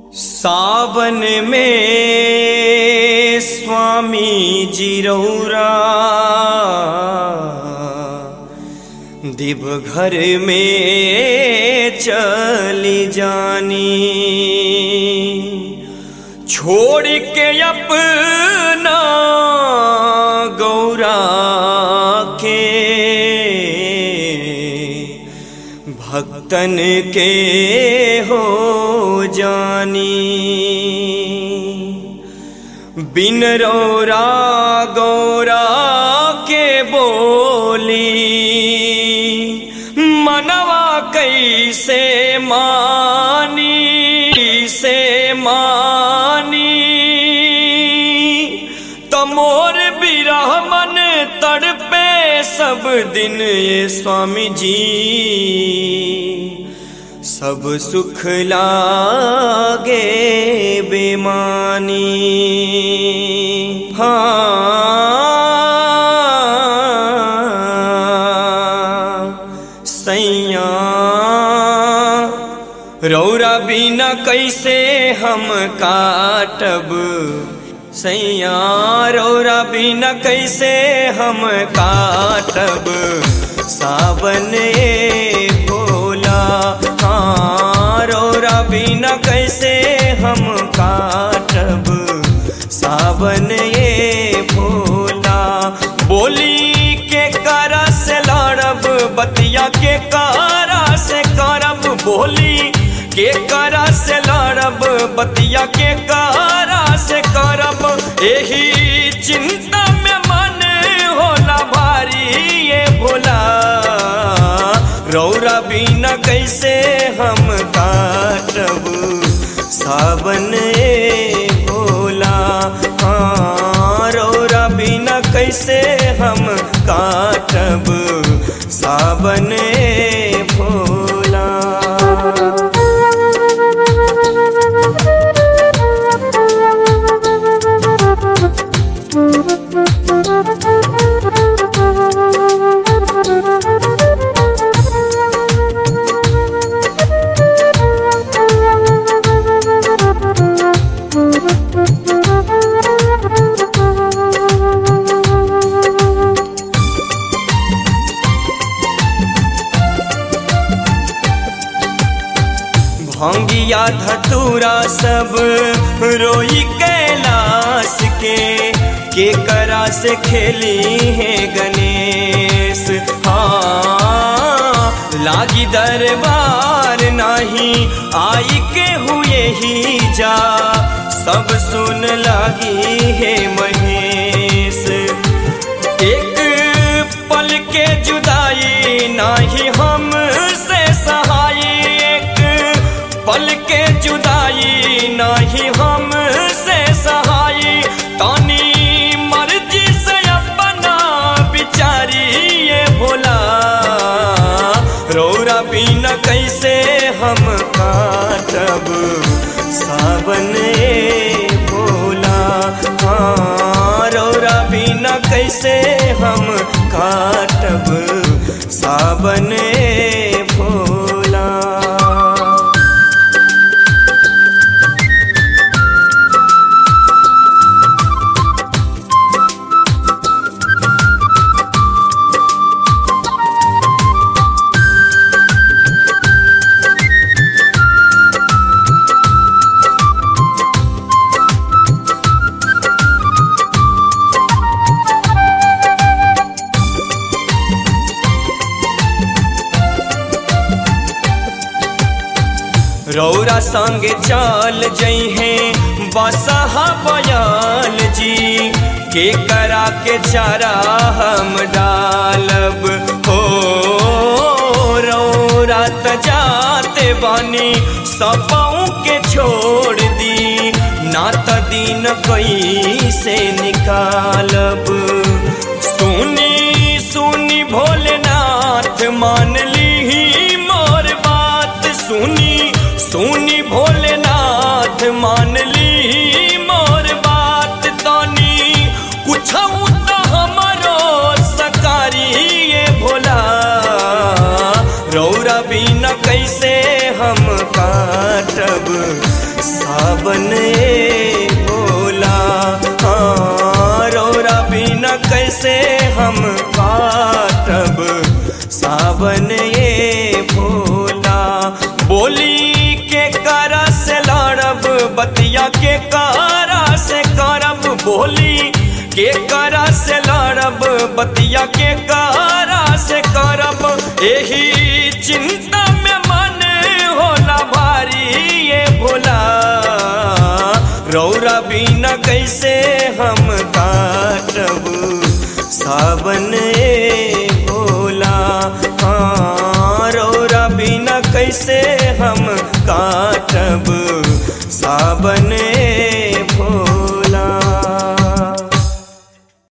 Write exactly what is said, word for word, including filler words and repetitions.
सावन में स्वामी जी रौरा देवघर में चली जानी, छोड़ के अपना गौरा के भक्तन के हो जानी। बिन रौरा गौरा के बोली मनवा कैसे मानी से मानी, तमोर बिरह मन तड़पे सब दिन ये स्वामी जी, सब सुख लागे बेमानी। हाँ सैया रौरा बिना कैसे हम काटब, सैया रौरा बिना कैसे हम काटब सावन भोला। हाँ रौरा बिना कैसे हम काटब सावन ये भोला। बोली के करा से लड़ब बतिया के करा से करब, बोली के करा से लड़ब बतिया के करा से करब, यही चिंता में मन होला भारी ये भोला। रौरा बिना कैसे हम काटब सावन ये भोला। हाँ रौरा बिना कैसे हम काटब सावन ये भोला। भंगिया धतूरा सब रोई कैलाश के के करा से खेली है गणेश। हाँ लागी दरबार नहीं आई के हुए ही जा, सब सुन लागी है महेश। एक पल के जुदाई नहीं हम से सहाय, पल के जुदाई नहीं हम से सहाय, तानी मर्जी से अपना बिचारी ये भोला। रौरा बिना कैसे हम काटब सावन ये भोला। हाँ रौरा बिना कैसे हम काटब सावन ये भोला। रौरा संग चल जई हैं बसहा बयाल जी, के करा के चारा हम डालब हो। रौरा त जाते बानी सपाऊ के छोड़ दी, ना त दिन कैसे निकालब। सुनी सुनी भोलेनाथ मान ली मोर बात, सुनी सुनी भोलेनाथ मान ली मोर बात, तानी कुछ तो हमारो सकारी ये भोला। रौरा बिना कैसे हम काटब सावन ए भोला। हाँ, रौरा बिना कैसे हम काटब सावन ए भोला। बोली के करा से लड़ब बतिया के कारा से करब, बोली के करा से लड़ब बतिया के कारा से करब। एही चिंता में मन होला भारी ये भोला, रौरा बिना कैसे हम काटब सावन ए भोला। हाँ, रौरा बिना कैसे हम काटब सावन ए